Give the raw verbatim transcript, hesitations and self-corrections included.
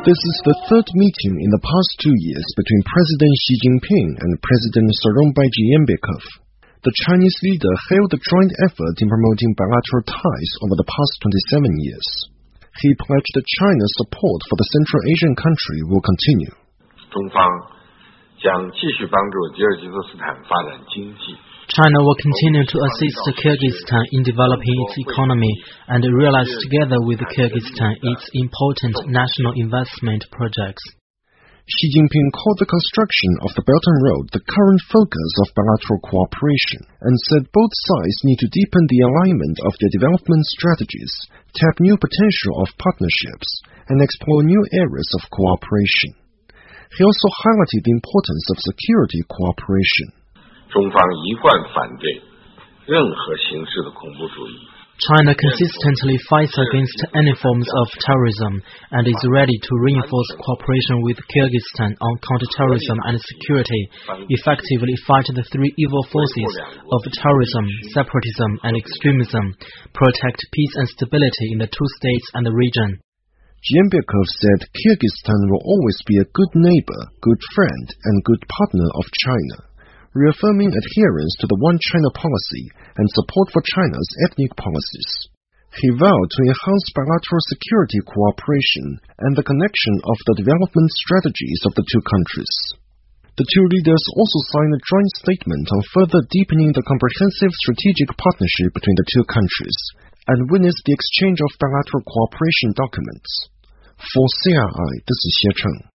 This is the third meeting in the past two years between President Xi Jinping and President Sooronbai Jeenbekov. The Chinese leader hailed the joint effort in promoting bilateral ties over the past twenty-seven years. He pledged that China's support for the Central Asian country will continue. 中方将继续帮助吉尔吉斯斯坦发展经济。 China will continue to assist Kyrgyzstan in developing its economy and realize together with Kyrgyzstan its important national investment projects. Xi Jinping called the construction of the Belt and Road the current focus of bilateral cooperation and said both sides need to deepen the alignment of their development strategies, tap new potential of partnerships, and explore new areas of cooperation. He also highlighted the importance of security cooperation. 中方一贯反对任何形式的恐怖主义。 China consistently fights against any forms of terrorism and is ready to reinforce cooperation with Kyrgyzstan on counterterrorism and security, effectively fight the three evil forces of terrorism, separatism, and extremism, protect peace and stability in the two states and the region. Jeenbekov said Kyrgyzstan will always be a good neighbor, good friend, and good partner of China, reaffirming adherence to the One China policy and support for China's ethnic policies. He vowed to enhance bilateral security cooperation and the connection of the development strategies of the two countries. The two leaders also signed a joint statement on further deepening the comprehensive strategic partnership between the two countries and witnessed the exchange of bilateral cooperation documents. For C R I, this is Xie Cheng.